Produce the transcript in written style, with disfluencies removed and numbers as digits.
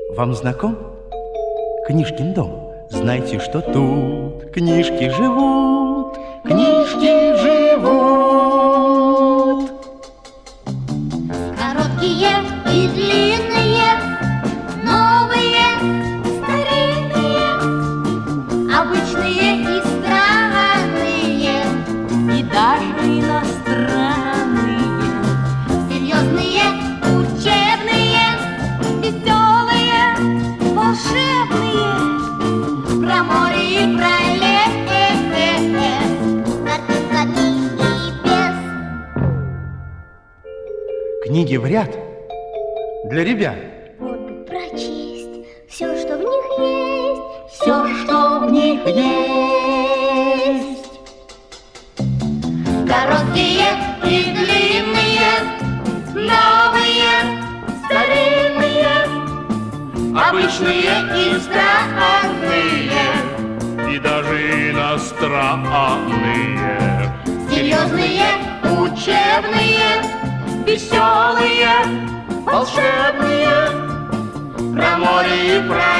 Вам знаком Книжкин дом? Знайте, что тут книжки живут, книжки живут. Короткие и длинные, новые, старинные, обычные и странные, и даже иностранные, серьезные, учебные, веселые, волшебные, про море и про лес, картинка небес. Книги в ряд для ребят. Вот бы прочесть все, что в них есть, все, что в них есть. Короткие и длинные, новые, старинные, обычные и странные, и даже иностранные, серьезные, учебные, веселые, волшебные, про море и про